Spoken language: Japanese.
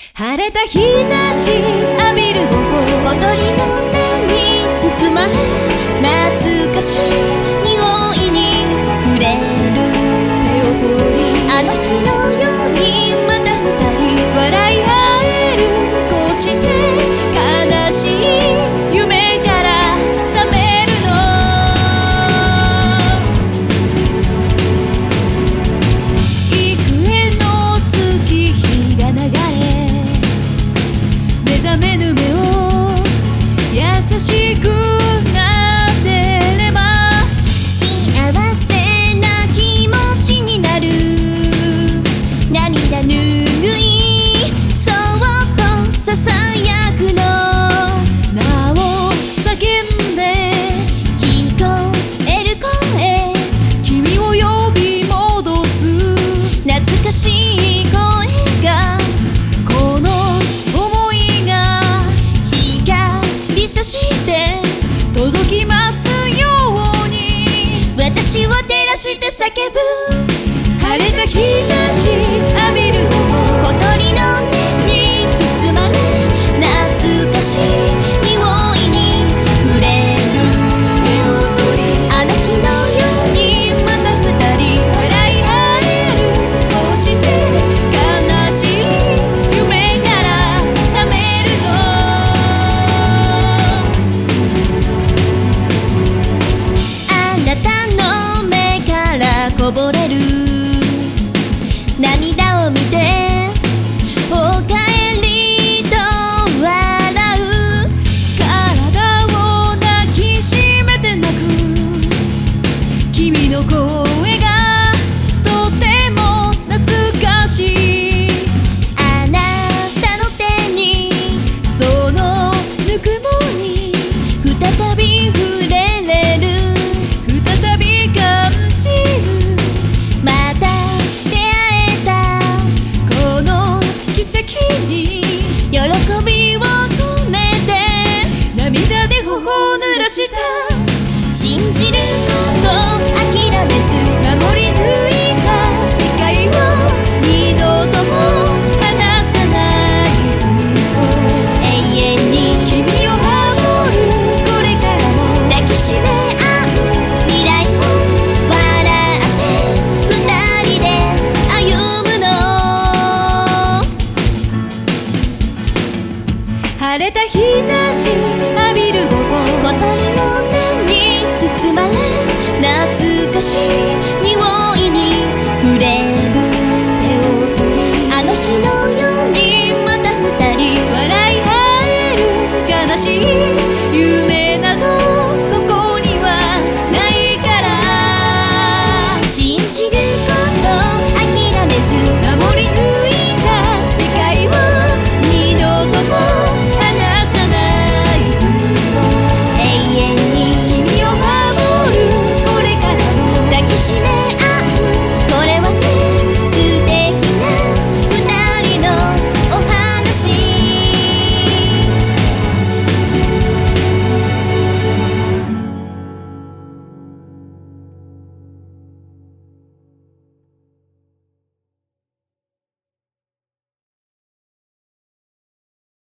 晴れた日差し浴びる午後、小鳥の名に包まれ、懐かしい匂いに触れる手を取り、あの日のようにまた二人笑い合える、こうして悲しい夢から覚めるの。幾重の月日が流れ、目覚めぬ目を優しくなってれば、幸せな気持ちになる。涙ぬぐいそっとささやくの、名を叫んで聞こえる声、君を呼び戻す懐かしい声が、この想いが光差して届きますように、私を照らして叫ぶ。晴れた日差し浴びる午後、小鳥の音に包まれ、懐かしい匂いに触れる手を取り、あの日のようにまた二人笑い合える、こうして悲しい夢から覚めるの。あなたの目からこぼれる涙を見て、おかえりと笑う。体を抱きしめて泣く君の声がとても懐かしい。あなたの手にそのぬくもり再び触れれる、再び感じる。また出会えたこの奇跡に喜びを込めて、涙で頬を濡らした。信じること諦めず守り抜いた世界を二度とも離さない、ずっと永遠に君を守る。これからも抱きしめ合う未来を笑って二人で歩むの。晴れた日差し浴びる午後、小鳥の音に包まれ、懐かしい匂いに触れる手を取り、あの日の